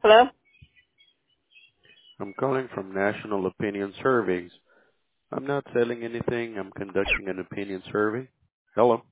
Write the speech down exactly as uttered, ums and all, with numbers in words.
Hello? I'm calling from National Opinion Surveys. I'm not selling anything. I'm conducting an opinion survey. Hello.